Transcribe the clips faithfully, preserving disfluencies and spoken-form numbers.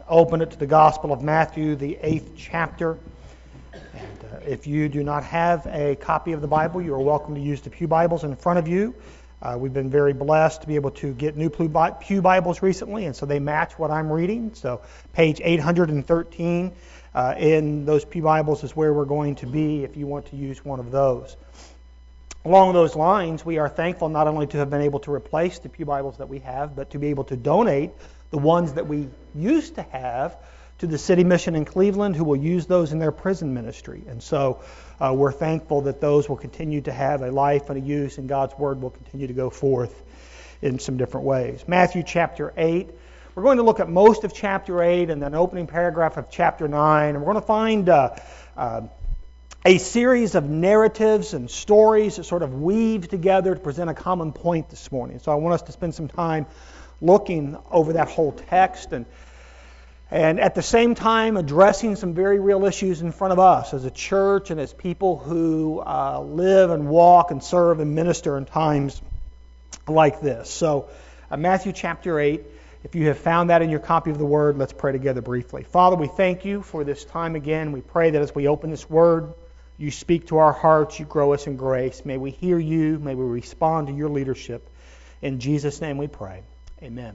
open it to the Gospel of Matthew, the eighth chapter. And uh, if you do not have a copy of the Bible, you are welcome to use the Pew Bibles in front of you. Uh, we've been very blessed to be able to get new Pew Bibles recently, and so they match what I'm reading. So page eight hundred thirteen uh, in those Pew Bibles is where we're going to be if you want to use one of those. Along those lines, we are thankful not only to have been able to replace the Pew Bibles that we have, but to be able to donate the ones that we used to have to the City Mission in Cleveland, who will use those in their prison ministry. And so uh, we're thankful that those will continue to have a life and a use, and God's Word will continue to go forth in some different ways. Matthew chapter eight. We're going to look at most of chapter eight and then opening paragraph of chapter nine. And we're going to find uh, uh, a series of narratives and stories that sort of weave together to present a common point this morning. So I want us to spend some time looking over that whole text and and at the same time addressing some very real issues in front of us as a church and as people who uh, live and walk and serve and minister in times like this. So uh, Matthew chapter eight, if you have found that in your copy of the Word, let's pray together briefly. Father, we thank you for this time again. We pray that as we open this Word, you speak to our hearts, you grow us in grace. May we hear you, may we respond to your leadership. In Jesus' name we pray. Amen.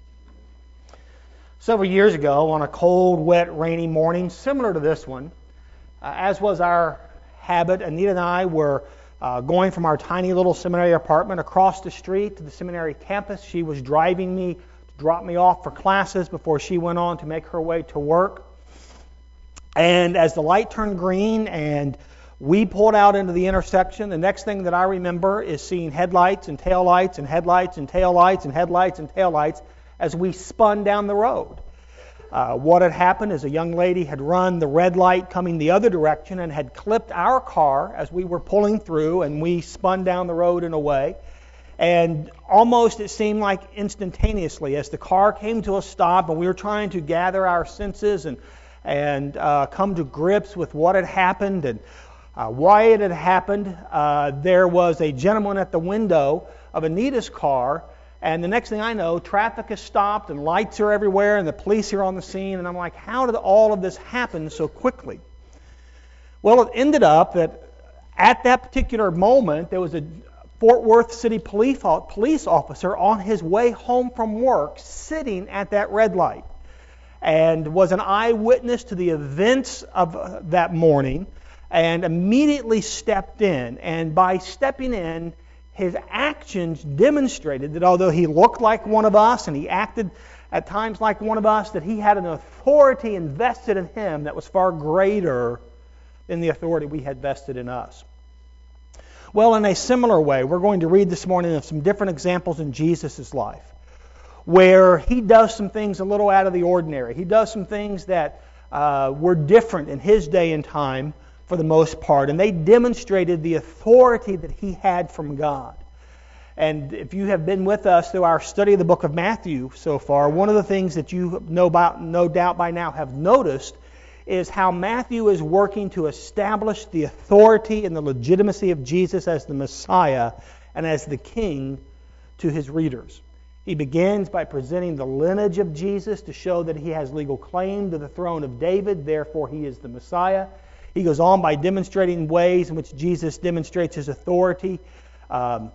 Several years ago, on a cold, wet, rainy morning, similar to this one, uh, as was our habit, Anita and I were uh, going from our tiny little seminary apartment across the street to the seminary campus. She was driving me to drop me off for classes before she went on to make her way to work. And as the light turned green and we pulled out into the intersection, the next thing that I remember is seeing headlights and taillights and headlights and taillights and headlights and taillights as we spun down the road. Uh, what had happened is a young lady had run the red light coming the other direction and had clipped our car as we were pulling through, and we spun down the road in a way. And almost it seemed like instantaneously as the car came to a stop and we were trying to gather our senses and, and uh, come to grips with what had happened and Uh, why it had happened, uh, there was a gentleman at the window of Anita's car, and the next thing I know, traffic has stopped and lights are everywhere and the police are on the scene, and I'm like, how did all of this happen so quickly? Well, it ended up that at that particular moment, there was a Fort Worth City police police officer on his way home from work sitting at that red light and was an eyewitness to the events of uh, that morning, and immediately stepped in. And by stepping in, his actions demonstrated that although he looked like one of us and he acted at times like one of us, that he had an authority invested in him that was far greater than the authority we had vested in us. Well, in a similar way, we're going to read this morning of some different examples in Jesus' life where he does some things a little out of the ordinary. He does some things that uh, were different in his day and time for the most part, and they demonstrated the authority that he had from God. And if you have been with us through our study of the book of Matthew so far, one of the things that you know about, no doubt by now have noticed is how Matthew is working to establish the authority and the legitimacy of Jesus as the Messiah and as the King to his readers. He begins by presenting the lineage of Jesus to show that he has legal claim to the throne of David, therefore he is the Messiah. He goes on by demonstrating ways in which Jesus demonstrates his authority um,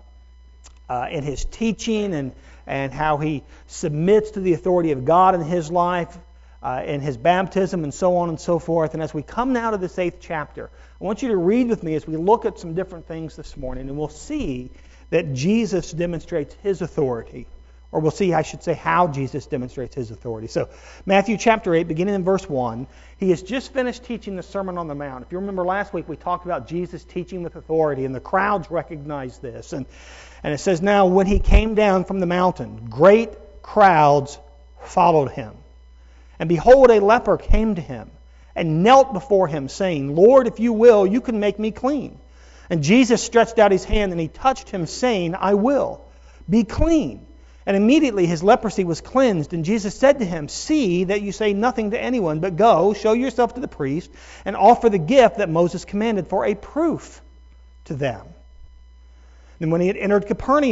uh, in his teaching and, and how he submits to the authority of God in his life, uh, in his baptism, and so on and so forth. And as we come now to this eighth chapter, I want you to read with me as we look at some different things this morning, and we'll see that Jesus demonstrates his authority. Or we'll see, I should say, how Jesus demonstrates his authority. So, Matthew chapter eight, beginning in verse one, he has just finished teaching the Sermon on the Mount. If you remember last week, we talked about Jesus teaching with authority, and the crowds recognized this. And, and it says, now, when he came down from the mountain, great crowds followed him. And behold, a leper came to him and knelt before him, saying, Lord, if you will, you can make me clean. And Jesus stretched out his hand, and he touched him, saying, I will. Be clean. And immediately his leprosy was cleansed. And Jesus said to him, see that you say nothing to anyone, but go, show yourself to the priest, and offer the gift that Moses commanded for a proof to them. And when he had entered Capernaum,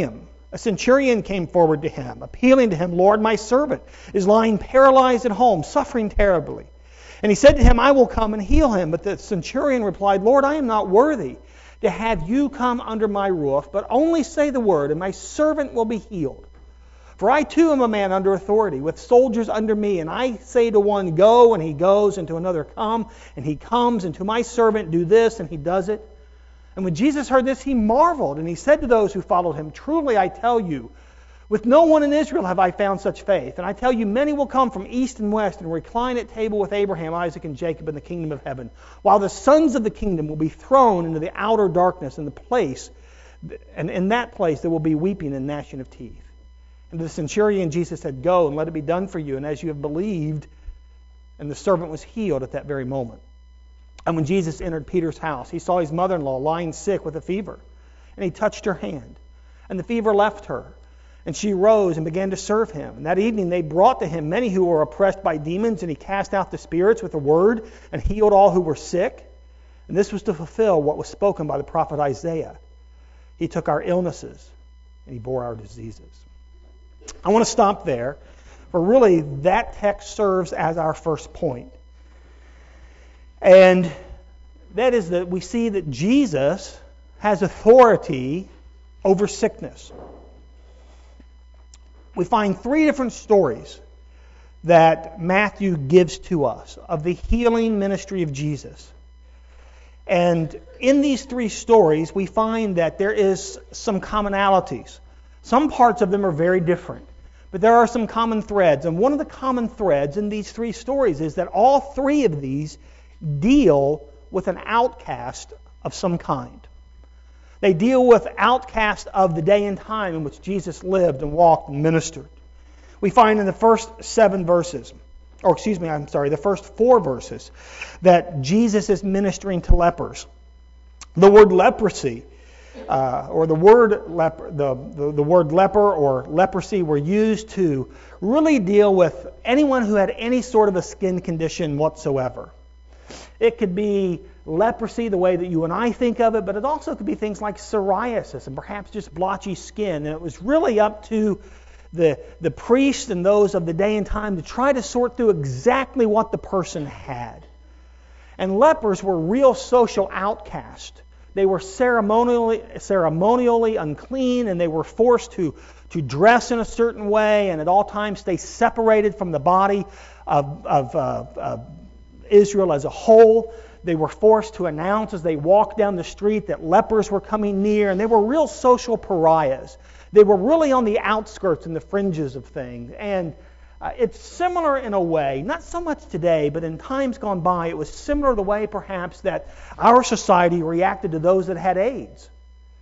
A centurion came forward to him, appealing to him, "Lord, my servant is lying paralyzed at home, suffering terribly." And he said to him, "I will come and heal him." But the centurion replied, "Lord, I am not worthy to have you come under my roof, but only say the word, and my servant will be healed. For I too am a man under authority, with soldiers under me, and I say to one, 'Go,' and he goes, and to another, 'Come,' and he comes, and to my servant, 'Do this,' and he does it." And when Jesus heard this, he marveled, and he said to those who followed him, "Truly I tell you, with no one in Israel have I found such faith. And I tell you, many will come from east and west and recline at table with Abraham, Isaac, and Jacob in the kingdom of heaven, while the sons of the kingdom will be thrown into the outer darkness, in the place, and in that place there will be weeping and gnashing of teeth." And to the centurion Jesus said, "Go, and let it be done for you, and as you have believed." And the servant was healed at that very moment. And when Jesus entered Peter's house, he saw his mother-in-law lying sick with a fever. And he touched her hand, and the fever left her. And she rose and began to serve him. And that evening they brought to him many who were oppressed by demons, and he cast out the spirits with a word and healed all who were sick. And this was to fulfill what was spoken by the prophet Isaiah. He took our illnesses, and he bore our diseases. I want to stop there, for really that text serves as our first point. And that is that we see that Jesus has authority over sickness. We find three different stories that Matthew gives to us of the healing ministry of Jesus. And in these three stories, we find that there is some commonalities. Some parts of them are very different, but there are some common threads. And one of the common threads in these three stories is that all three of these deal with an outcast of some kind. They deal with outcasts of the day and time in which Jesus lived and walked and ministered. We find in the first seven verses, or excuse me, I'm sorry, the first four verses, that Jesus is ministering to lepers. The word leprosy, uh, or the word leper, the, the, the word leper or leprosy were used to really deal with anyone who had any sort of a skin condition whatsoever. It could be leprosy the way that you and I think of it, but it also could be things like psoriasis and perhaps just blotchy skin. And it was really up to the, the priests and those of the day and time to try to sort through exactly what the person had. And lepers were real social outcasts. They were ceremonially ceremonially unclean, and they were forced to, to dress in a certain way and at all times stay separated from the body of, of uh, uh, Israel as a whole. They were forced to announce as they walked down the street that lepers were coming near, and they were real social pariahs. They were really on the outskirts and the fringes of things. And uh, it's similar in a way, not so much today, but in times gone by, it was similar to the way perhaps that our society reacted to those that had AIDS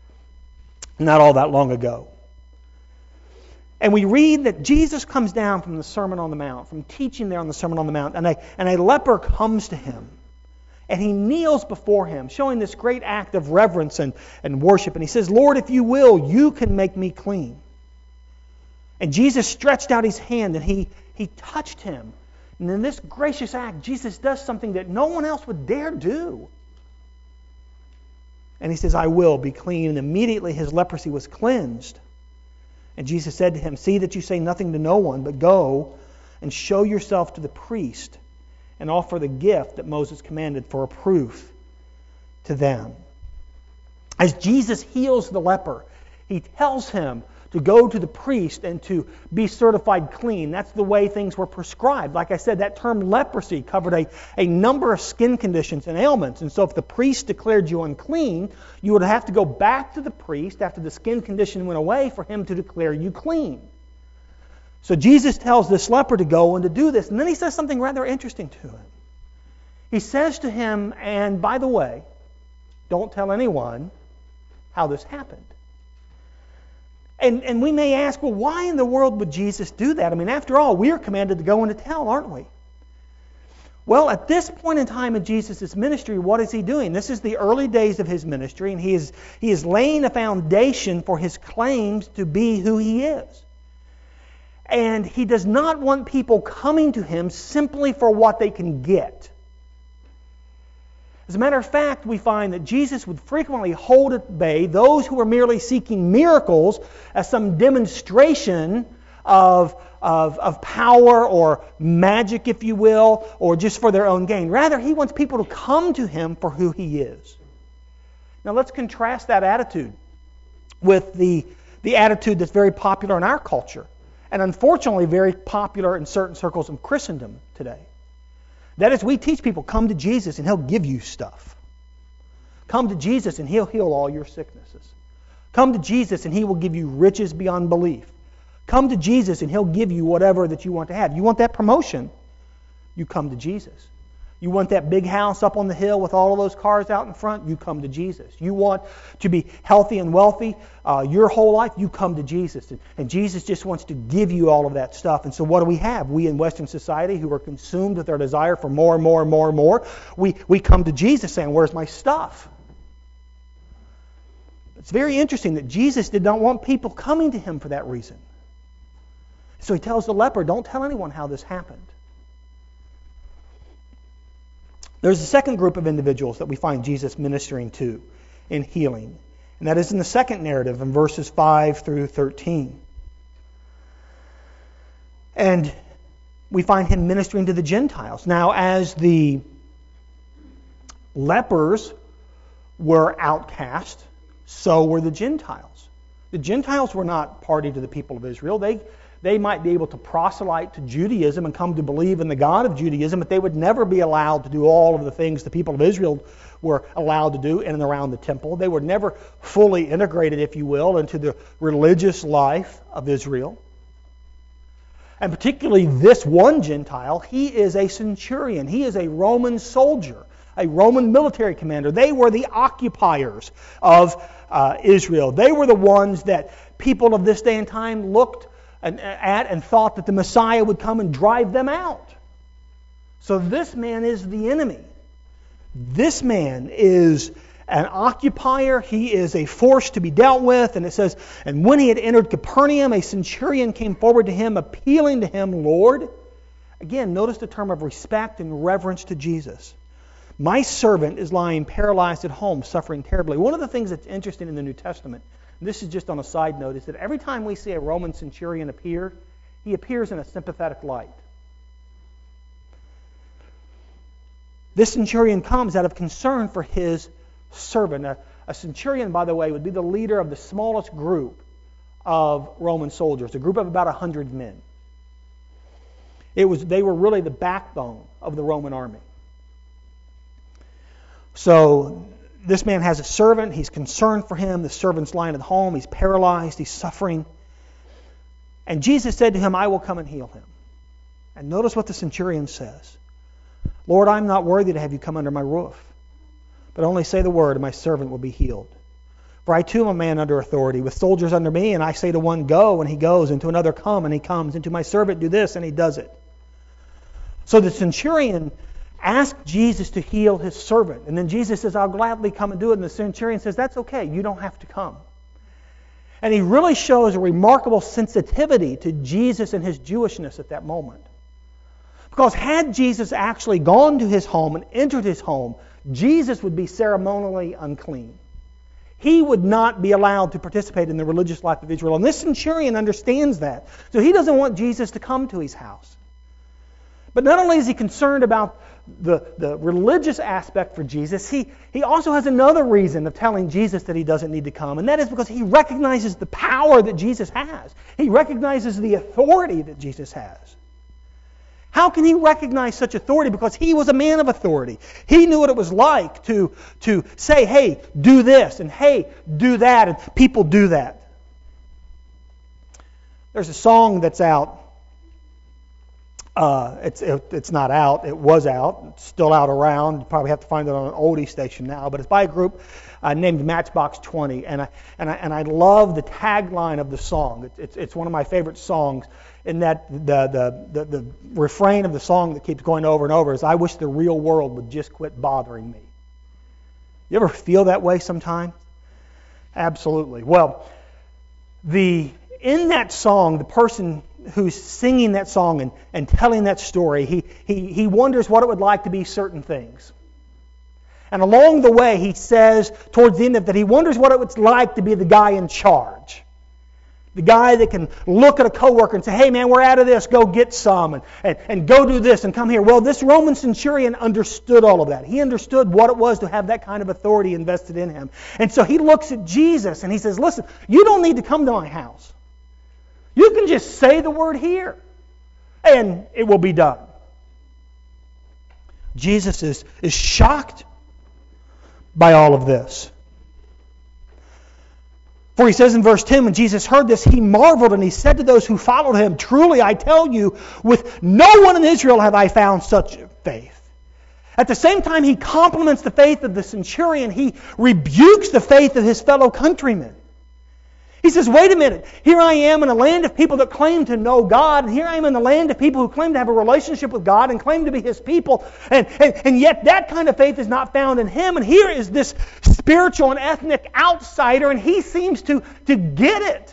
not all that long ago. And we read that Jesus comes down from the Sermon on the Mount, from teaching there on the Sermon on the Mount, and a, and a leper comes to him. And he kneels before him, showing this great act of reverence and, and worship. And he says, "Lord, if you will, you can make me clean." And Jesus stretched out his hand and he, he touched him. And in this gracious act, Jesus does something that no one else would dare do. And he says, "I will be clean." And immediately his leprosy was cleansed. And Jesus said to him, "See that you say nothing to no one, but go and show yourself to the priest and offer the gift that Moses commanded for a proof to them." As Jesus heals the leper, he tells him to go to the priest and to be certified clean. That's the way things were prescribed. Like I said, that term leprosy covered a, a number of skin conditions and ailments. And so if the priest declared you unclean, you would have to go back to the priest after the skin condition went away for him to declare you clean. So Jesus tells this leper to go and to do this. And then he says something rather interesting to him. He says to him, "And by the way, don't tell anyone how this happened." And, and we may ask, well, why in the world would Jesus do that? I mean, after all, we are commanded to go and to tell, aren't we? Well, at this point in time in Jesus' ministry, what is he doing? This is the early days of his ministry, and he is, he is laying a foundation for his claims to be who he is. And he does not want people coming to him simply for what they can get. As a matter of fact, we find that Jesus would frequently hold at bay those who were merely seeking miracles as some demonstration of, of, of power or magic, if you will, or just for their own gain. Rather, He wants people to come to Him for who He is. Now let's contrast that attitude with the, the attitude that's very popular in our culture, and unfortunately very popular in certain circles of Christendom today. That is, we teach people, come to Jesus and He'll give you stuff. Come to Jesus and He'll heal all your sicknesses. Come to Jesus and He will give you riches beyond belief. Come to Jesus and He'll give you whatever that you want to have. You want that promotion? You come to Jesus. You want that big house up on the hill with all of those cars out in front? You come to Jesus. You want to be healthy and wealthy uh, your whole life? You come to Jesus. And, and Jesus just wants to give you all of that stuff. And so what do we have? We in Western society who are consumed with our desire for more and more and more and more, we, we come to Jesus saying, where's my stuff? It's very interesting that Jesus did not want people coming to Him for that reason. So He tells the leper, don't tell anyone how this happened. There's a second group of individuals that we find Jesus ministering to in healing. And that is in the second narrative in verses five through thirteen. And we find Him ministering to the Gentiles. Now, as the lepers were outcast, so were the Gentiles. The Gentiles were not party to the people of Israel. They They might be able to proselyte to Judaism and come to believe in the God of Judaism, but they would never be allowed to do all of the things the people of Israel were allowed to do in and around the temple. They were never fully integrated, if you will, into the religious life of Israel. And particularly this one Gentile, he is a centurion. He is a Roman soldier, a Roman military commander. They were the occupiers of uh, Israel. They were the ones that people of this day and time looked at and thought that the Messiah would come and drive them out. So this man is the enemy. This man is an occupier. He is a force to be dealt with. And it says, and when he had entered Capernaum, a centurion came forward to him, appealing to him, Lord. Again, notice the term of respect and reverence to Jesus. My servant is lying paralyzed at home, suffering terribly. One of the things that's interesting in the New Testament, this is just on a side note, is that every time we see a Roman centurion appear, he appears in a sympathetic light. This centurion comes out of concern for his servant. A, a centurion, by the way, would be the leader of the smallest group of Roman soldiers, a group of about one hundred men. It was, they were really the backbone of the Roman army. So this man has a servant. He's concerned for him. The servant's lying at home. He's paralyzed. He's suffering. And Jesus said to him, I will come and heal him. And notice what the centurion says. Lord, I'm not worthy to have you come under my roof. But only say the word, and my servant will be healed. For I too am a man under authority, with soldiers under me, and I say to one, go, and he goes, and to another, come, and he comes, and to my servant, do this, and he does it. So the centurion asked Jesus to heal his servant. And then Jesus says, I'll gladly come and do it. And the centurion says, that's okay, you don't have to come. And he really shows a remarkable sensitivity to Jesus and his Jewishness at that moment. Because had Jesus actually gone to his home and entered his home, Jesus would be ceremonially unclean. He would not be allowed to participate in the religious life of Israel. And this centurion understands that. So he doesn't want Jesus to come to his house. But not only is he concerned about the, the religious aspect for Jesus, he, he also has another reason of telling Jesus that he doesn't need to come. And that is because he recognizes the power that Jesus has. He recognizes the authority that Jesus has. How can he recognize such authority? Because he was a man of authority. He knew what it was like to, to say, hey, do this, and hey, do that, and people do that. There's a song that's out. Uh, it's it, it's not out. It was out. It's still out around. You probably have to find it on an oldie station now. But it's by a group uh, named Matchbox twenty, and I and I and I love the tagline of the song. It's it's, it's one of my favorite songs. In that the, the the the refrain of the song that keeps going over and over is, "I wish the real world would just quit bothering me." You ever feel that way sometime? Absolutely. Well, the in that song, the person who's singing that song and, and telling that story, he, he, he wonders what it would like to be certain things. And along the way, he says towards the end of it that he wonders what it was like to be the guy in charge. The guy that can look at a coworker and say, hey man, we're out of this, go get some, and, and, and go do this and come here. Well, this Roman centurion understood all of that. He understood what it was to have that kind of authority invested in him. And so he looks at Jesus and he says, listen, you don't need to come to my house. You can just say the word here, and it will be done. Jesus is, is shocked by all of this. For he says in verse ten, when Jesus heard this, he marveled and he said to those who followed him, truly I tell you, with no one in Israel have I found such faith. At the same time he compliments the faith of the centurion, he rebukes the faith of his fellow countrymen. He says, wait a minute, here I am in a land of people that claim to know God, and here I am in the land of people who claim to have a relationship with God and claim to be His people, and, and, and yet that kind of faith is not found in him. And here is this spiritual and ethnic outsider, and he seems to, to get it.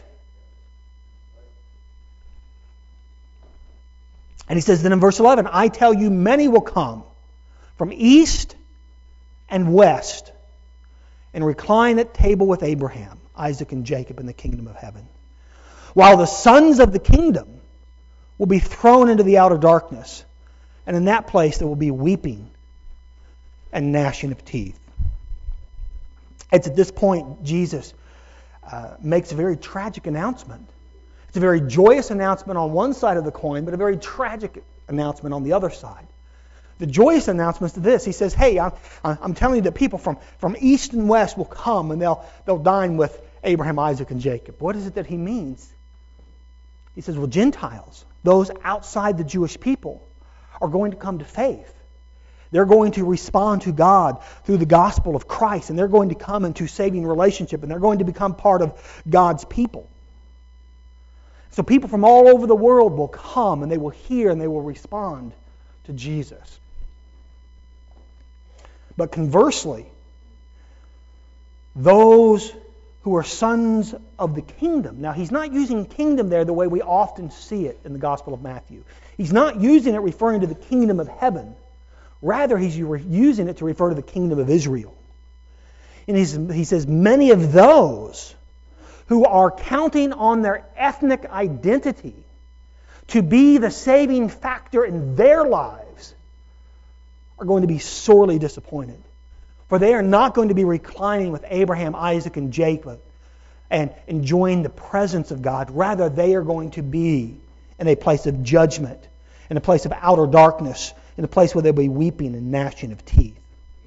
And he says then in verse eleven, I tell you, many will come from east and west and recline at table with Abraham, Isaac, and Jacob in the kingdom of heaven, while the sons of the kingdom will be thrown into the outer darkness, and in that place there will be weeping and gnashing of teeth. It's at this point Jesus uh, makes a very tragic announcement. It's a very joyous announcement on one side of the coin, but a very tragic announcement on the other side. The joyous announcement is this. He says, hey, I'm, I'm telling you that people from, from east and west will come and they'll, they'll dine with Abraham, Isaac, and Jacob. What is it that he means? He says, well, Gentiles, those outside the Jewish people, are going to come to faith. They're going to respond to God through the gospel of Christ, and they're going to come into saving relationship, and they're going to become part of God's people. So people from all over the world will come, and they will hear, and they will respond to Jesus. But conversely, those who are sons of the kingdom. Now, he's not using kingdom there the way we often see it in the Gospel of Matthew. He's not using it referring to the kingdom of heaven. Rather, he's using it to refer to the kingdom of Israel. And he's, he says, many of those who are counting on their ethnic identity to be the saving factor in their lives are going to be sorely disappointed. For they are not going to be reclining with Abraham, Isaac, and Jacob and enjoying the presence of God. Rather, they are going to be in a place of judgment, in a place of outer darkness, in a place where they'll be weeping and gnashing of teeth.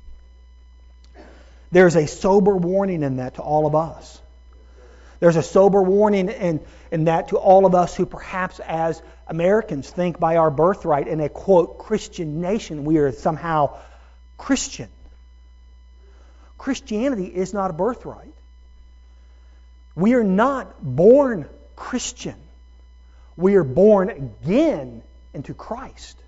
There's a sober warning in that to all of us. There's a sober warning in, in that to all of us who perhaps as Americans think by our birthright in a, quote, Christian nation, we are somehow Christian. Christianity is not a birthright. We are not born Christian. We are born again into Christ.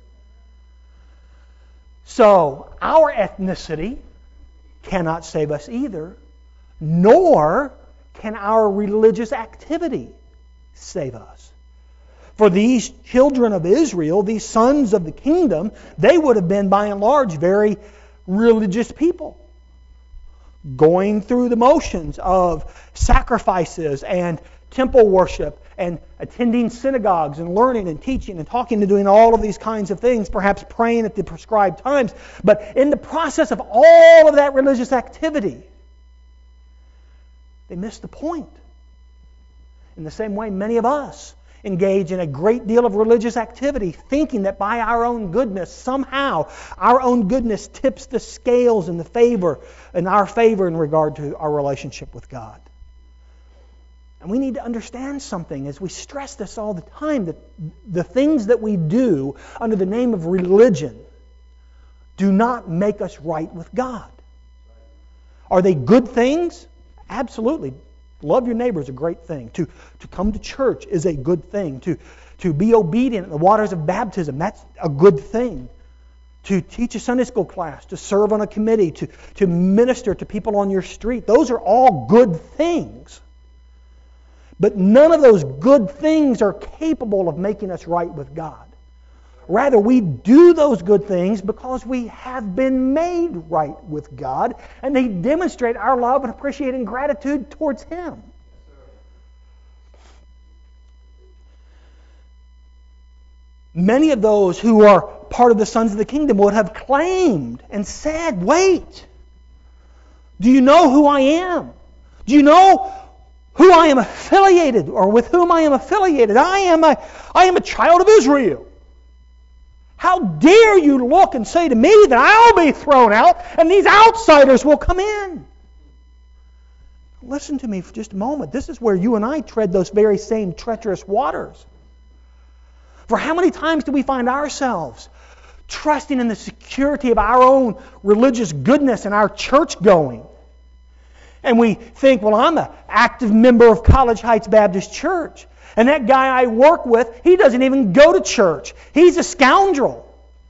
So, our ethnicity cannot save us either, nor can our religious activity save us. For these children of Israel, these sons of the kingdom, they would have been by and large very religious people, going through the motions of sacrifices and temple worship and attending synagogues and learning and teaching and talking and doing all of these kinds of things, perhaps praying at the prescribed times. But in the process of all of that religious activity, they missed the point. In the same way, many of us engage in a great deal of religious activity, thinking that by our own goodness, somehow, our own goodness tips the scales in the favor, in our favor in regard to our relationship with God. And we need to understand something as we stress this all the time, that the things that we do under the name of religion do not make us right with God. Are they good things? Absolutely. Love your neighbor is a great thing. To, to come to church is a good thing. To, to be obedient in the waters of baptism, that's a good thing. To teach a Sunday school class, to serve on a committee, to, to minister to people on your street, those are all good things. But none of those good things are capable of making us right with God. Rather, we do those good things because we have been made right with God, and they demonstrate our love and appreciating gratitude towards Him. Many of those who are part of the sons of the kingdom would have claimed and said, wait, do you know who I am? Do you know who I am affiliated, or with whom I am affiliated? I am a, I am a child of Israel. How dare you look and say to me that I'll be thrown out and these outsiders will come in? Listen to me for just a moment. This is where you and I tread those very same treacherous waters. For how many times do we find ourselves trusting in the security of our own religious goodness and our church going? And we think, well, I'm an active member of College Heights Baptist Church. And that guy I work with, he doesn't even go to church. He's a scoundrel.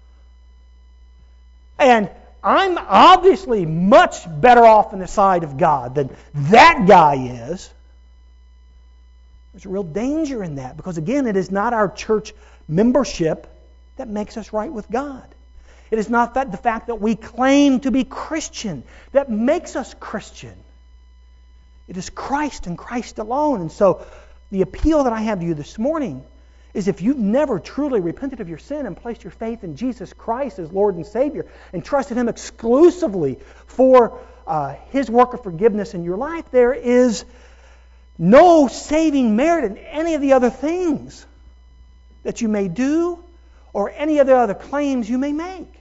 And I'm obviously much better off on the side of God than that guy is. There's a real danger in that, because again, it is not our church membership that makes us right with God. It is not that the fact that we claim to be Christian that makes us Christian. It is Christ and Christ alone. And so the appeal that I have to you this morning is, if you've never truly repented of your sin and placed your faith in Jesus Christ as Lord and Savior and trusted Him exclusively for uh, His work of forgiveness in your life, there is no saving merit in any of the other things that you may do or any of the other claims you may make.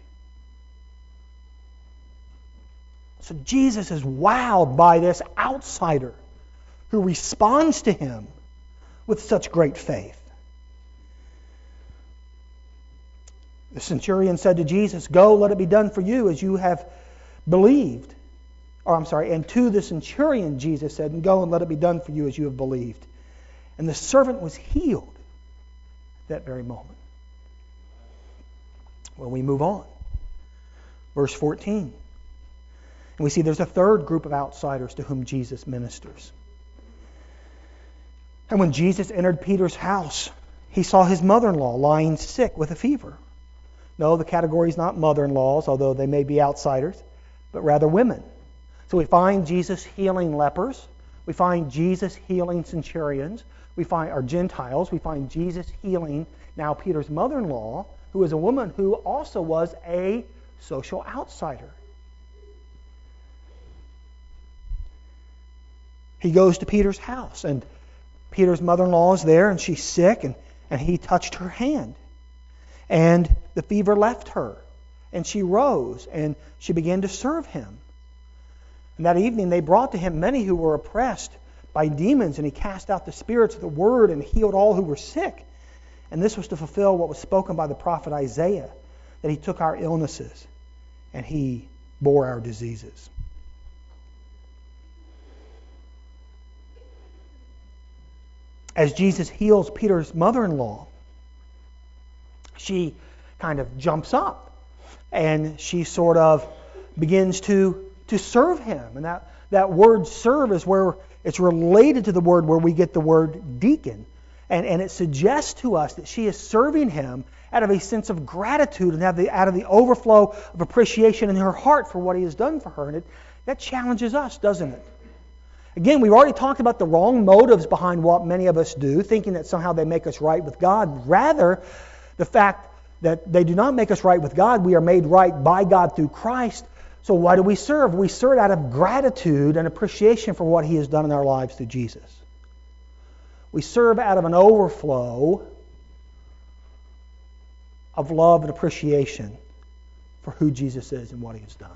So Jesus is wowed by this outsider who responds to Him with such great faith. The centurion said to Jesus, "Go, let it be done for you as you have believed." Or I'm sorry, and to the centurion Jesus said, "Go and let it be done for you as you have believed." And the servant was healed at that very moment. Well, we move on. Verse fourteen. And we see there's a third group of outsiders to whom Jesus ministers. And when Jesus entered Peter's house, he saw his mother-in-law lying sick with a fever. No, the category is not mother-in-laws, although they may be outsiders, but rather women. So we find Jesus healing lepers. We find Jesus healing centurions. We find our Gentiles. We find Jesus healing now Peter's mother-in-law, who is a woman who also was a social outsider. He goes to Peter's house, and Peter's mother-in-law is there, and she's sick, and, and he touched her hand. And the fever left her, and she rose, and she began to serve him. And that evening they brought to him many who were oppressed by demons, and he cast out the spirits of the word and healed all who were sick. And this was to fulfill what was spoken by the prophet Isaiah, that he took our illnesses and he bore our diseases. As Jesus heals Peter's mother-in-law, she kind of jumps up and she sort of begins to, to serve him. And that, that word serve is where it's related to the word where we get the word deacon. And, and it suggests to us that she is serving him out of a sense of gratitude and out of the, out of the overflow of appreciation in her heart for what he has done for her. And it, that challenges us, doesn't it? Again, we've already talked about the wrong motives behind what many of us do, thinking that somehow they make us right with God. Rather, the fact that they do not make us right with God, we are made right by God through Christ. So why do we serve? We serve out of gratitude and appreciation for what He has done in our lives through Jesus. We serve out of an overflow of love and appreciation for who Jesus is and what He has done.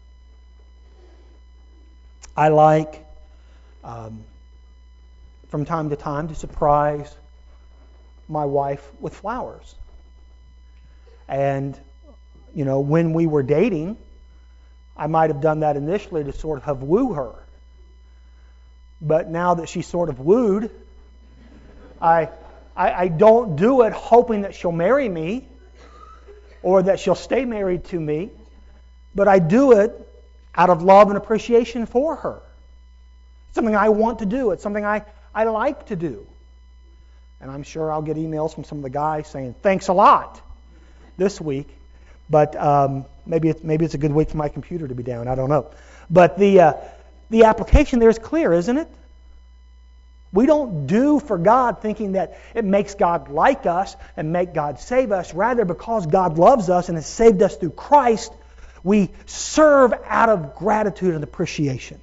I like Um, from time to time to surprise my wife with flowers. And, you know, when we were dating, I might have done that initially to sort of woo her. But now that she's sort of wooed, I, I, I don't do it hoping that she'll marry me or that she'll stay married to me, but I do it out of love and appreciation for her. Something I want to do. It's something I, I like to do. And I'm sure I'll get emails from some of the guys saying, "Thanks a lot." this week, but um, maybe it's maybe it's a good week for my computer to be down. I don't know. But the uh, the application there is clear, isn't it? We don't do for God thinking that it makes God like us and make God save us. Rather, because God loves us and has saved us through Christ, we serve out of gratitude and appreciation.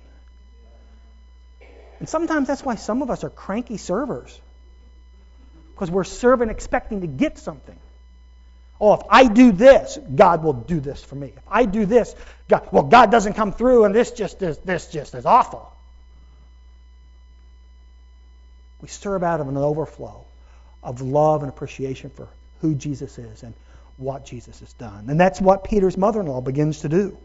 And sometimes that's why some of us are cranky servers. Because we're serving expecting to get something. Oh, if I do this, God will do this for me. If I do this, God, well, God doesn't come through, and this just is this just is awful. We serve out of an overflow of love and appreciation for who Jesus is and what Jesus has done. And that's what Peter's mother-in-law begins to do.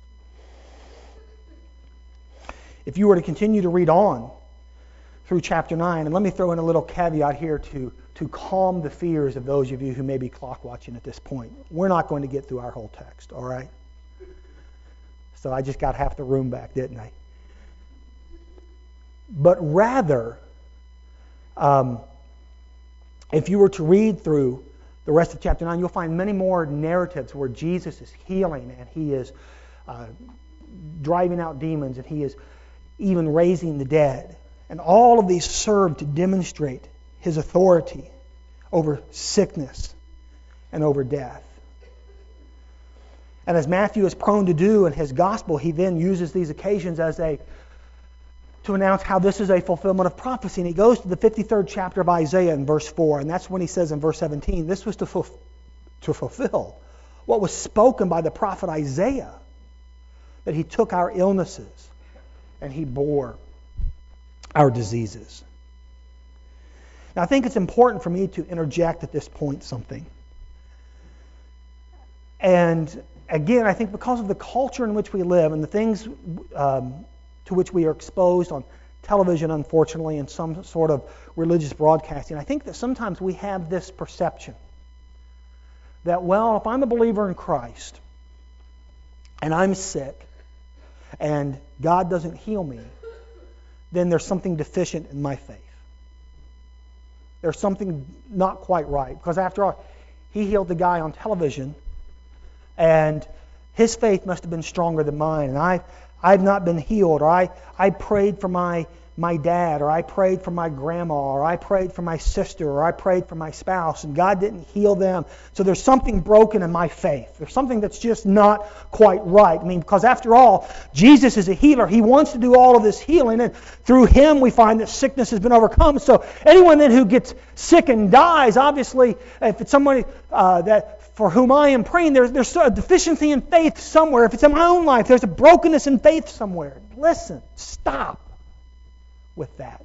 If you were to continue to read on through chapter nine, and let me throw in a little caveat here to, to calm the fears of those of you who may be clock watching at this point. We're not going to get through our whole text, all right? So I just got half the room back, didn't I? But rather, um, if you were to read through the rest of chapter nine, you'll find many more narratives where Jesus is healing and He is uh, driving out demons and He is even raising the dead. And all of these serve to demonstrate His authority over sickness and over death. And as Matthew is prone to do in his gospel, he then uses these occasions as a to announce how this is a fulfillment of prophecy. And he goes to the fifty-third chapter of Isaiah in verse four, and that's when he says in verse seventeen, this was to, fulf- to fulfill what was spoken by the prophet Isaiah, that He took our illnesses and He bore our diseases. Now, I think it's important for me to interject at this point something. And again, I think because of the culture in which we live and the things um, to which we are exposed on television, unfortunately, and some sort of religious broadcasting, I think that sometimes we have this perception that, well, if I'm a believer in Christ and I'm sick and God doesn't heal me, then there's something deficient in my faith. There's something not quite right. Because after all, He healed the guy on television, and his faith must have been stronger than mine. And I, I've not been healed. Or I, I prayed for my, my dad, or I prayed for my grandma, or I prayed for my sister, or I prayed for my spouse, and God didn't heal them. So there's something broken in my faith. There's something that's just not quite right. I mean, because after all, Jesus is a healer. He wants to do all of this healing, and through Him we find that sickness has been overcome. So anyone then who gets sick and dies, obviously, if it's somebody uh, that for whom I am praying, there's, there's a deficiency in faith somewhere. If it's in my own life, there's a brokenness in faith somewhere. Listen, stop with that.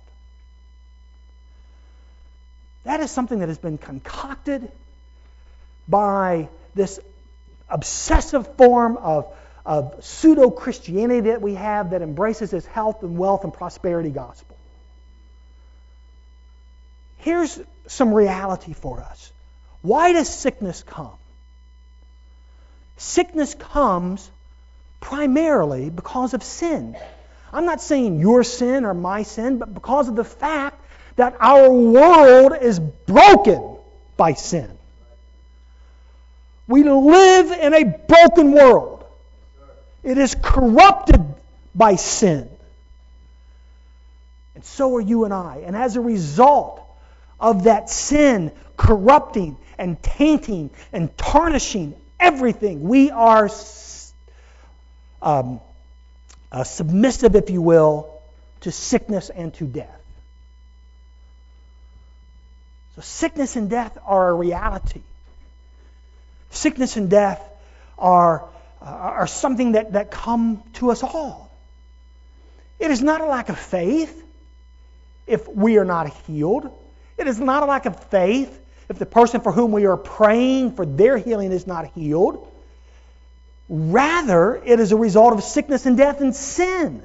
That is something that has been concocted by this obsessive form of, of pseudo-Christianity that we have that embraces this health and wealth and prosperity gospel. Here's some reality for us. Why does sickness come? Sickness comes primarily because of sin. I'm not saying your sin or my sin, but because of the fact that our world is broken by sin. We live in a broken world. It is corrupted by sin. And so are you and I. And as a result of that sin corrupting and tainting and tarnishing everything, we are um, uh, submissive, if you will, to sickness and to death. So sickness and death are a reality. Sickness and death are, uh, are something that, that come to us all. It is not a lack of faith if we are not healed. It is not a lack of faith if the person for whom we are praying for their healing is not healed. Rather, it is a result of sickness and death and sin.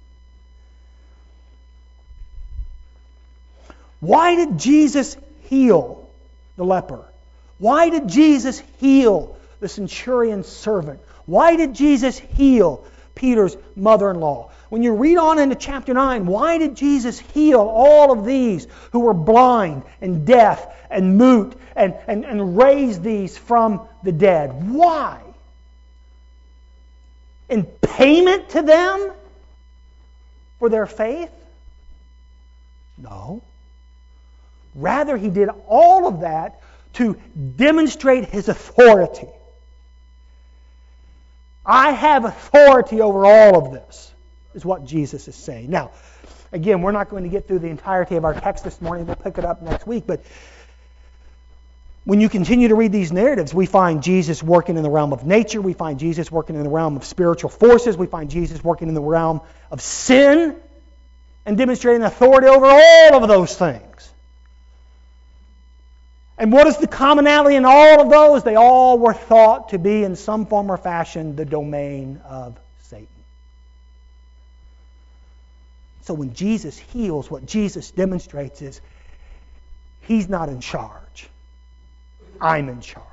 Why did Jesus heal the leper? Why did Jesus heal the centurion's servant? Why did Jesus heal Peter's mother-in-law? When you read on into chapter nine, why did Jesus heal all of these who were blind and deaf and mute and, and, and raise these from the dead? Why? In payment to them for their faith? No. Rather, He did all of that to demonstrate His authority. I have authority over all of this, is what Jesus is saying. Now, again, we're not going to get through the entirety of our text this morning. We'll pick it up next week. But when you continue to read these narratives, we find Jesus working in the realm of nature. We find Jesus working in the realm of spiritual forces. We find Jesus working in the realm of sin and demonstrating authority over all of those things. And what is the commonality in all of those? They all were thought to be in some form or fashion the domain of Satan. So when Jesus heals, what Jesus demonstrates is He's not in charge. I'm in charge.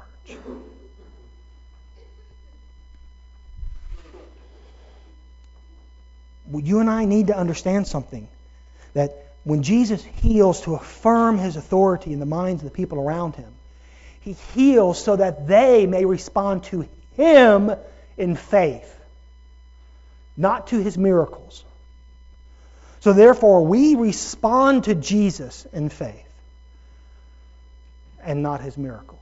Well, you and I need to understand something. That when Jesus heals to affirm His authority in the minds of the people around Him, He heals so that they may respond to Him in faith, not to His miracles. So therefore, we respond to Jesus in faith and not His miracles.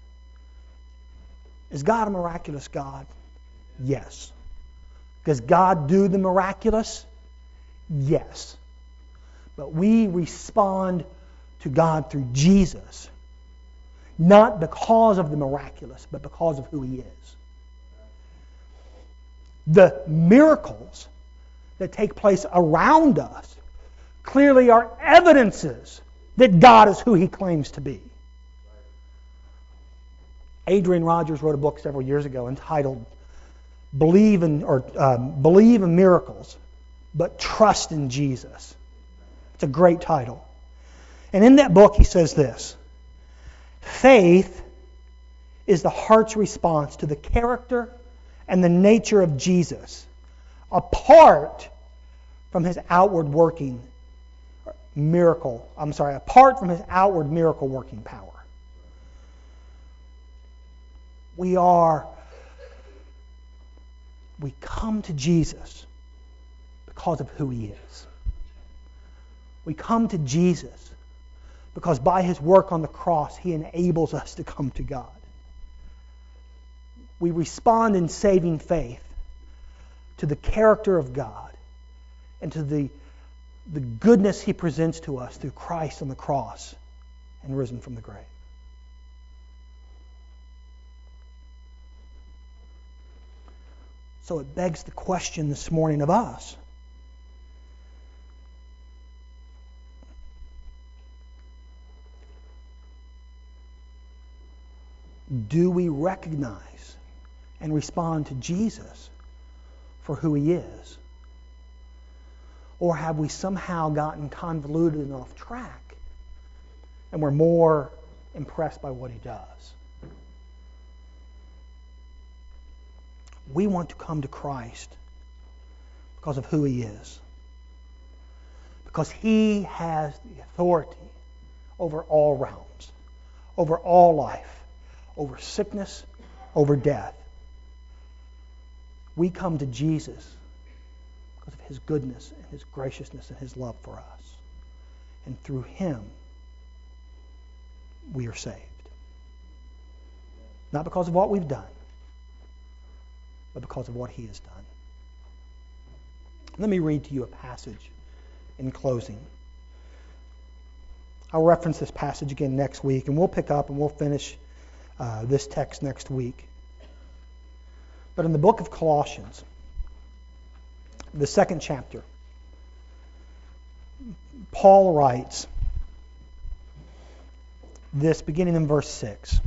Is God a miraculous God? Yes. Does God do the miraculous? Yes. But we respond to God through Jesus, not because of the miraculous, but because of who He is. The miracles that take place around us clearly are evidences that God is who He claims to be. Adrian Rogers wrote a book several years ago entitled "Believe in or um, Believe in Miracles, but Trust in Jesus." It's a great title. And in that book he says this: faith is the heart's response to the character and the nature of Jesus, apart from His outward working miracle. I'm sorry, apart from His outward miracle working power. We are, we come to Jesus because of who He is. We come to Jesus because by His work on the cross, He enables us to come to God. We respond in saving faith to the character of God and to the, the goodness He presents to us through Christ on the cross and risen from the grave. So it begs the question this morning of us. Do we recognize and respond to Jesus for who He is? Or have we somehow gotten convoluted and off track and we're more impressed by what He does? We want to come to Christ because of who He is. Because He has the authority over all realms, over all life, over sickness, over death. We come to Jesus because of His goodness and His graciousness and His love for us. And through Him, we are saved. Not because of what we've done, but because of what He has done. Let me read to you a passage in closing. I'll reference this passage again next week, and we'll pick up and we'll finish uh, this text next week. But in the book of Colossians, the second chapter, Paul writes this beginning in verse six.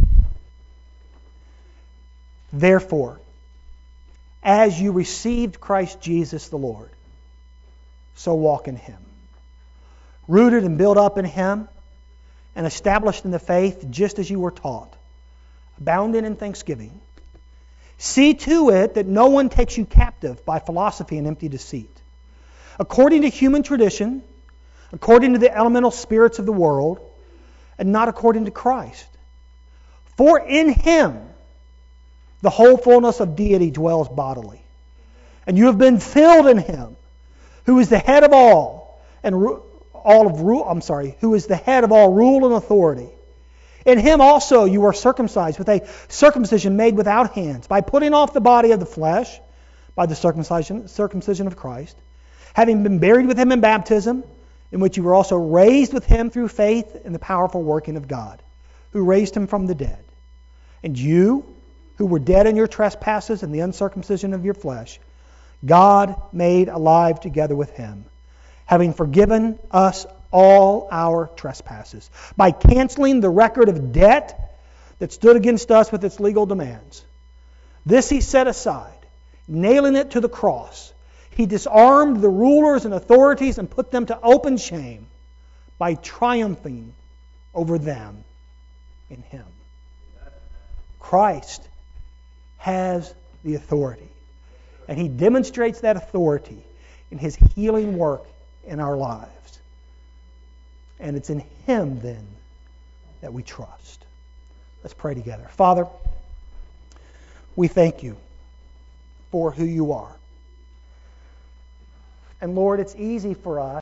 Therefore, as you received Christ Jesus the Lord, so walk in Him, rooted and built up in Him, and established in the faith just as you were taught, abounding in thanksgiving. See to it that no one takes you captive by philosophy and empty deceit, according to human tradition, according to the elemental spirits of the world, and not according to Christ. For in Him the whole fullness of deity dwells bodily. And you have been filled in Him, who is the head of all, and ru- all of rule. I'm sorry, who is the head of all rule and authority. In Him also you are circumcised with a circumcision made without hands, by putting off the body of the flesh, by the circumcision, circumcision of Christ, having been buried with Him in baptism, in which you were also raised with Him through faith in the powerful working of God, who raised Him from the dead. And you, who were dead in your trespasses and the uncircumcision of your flesh, God made alive together with Him, having forgiven us all our trespasses, by canceling the record of debt that stood against us with its legal demands. This He set aside, nailing it to the cross. He disarmed the rulers and authorities and put them to open shame by triumphing over them in Him. Christ has the authority, and He demonstrates that authority in His healing work in our lives. And it's in Him, then, that we trust. Let's pray together. Father, we thank You for who You are. And Lord, it's easy for us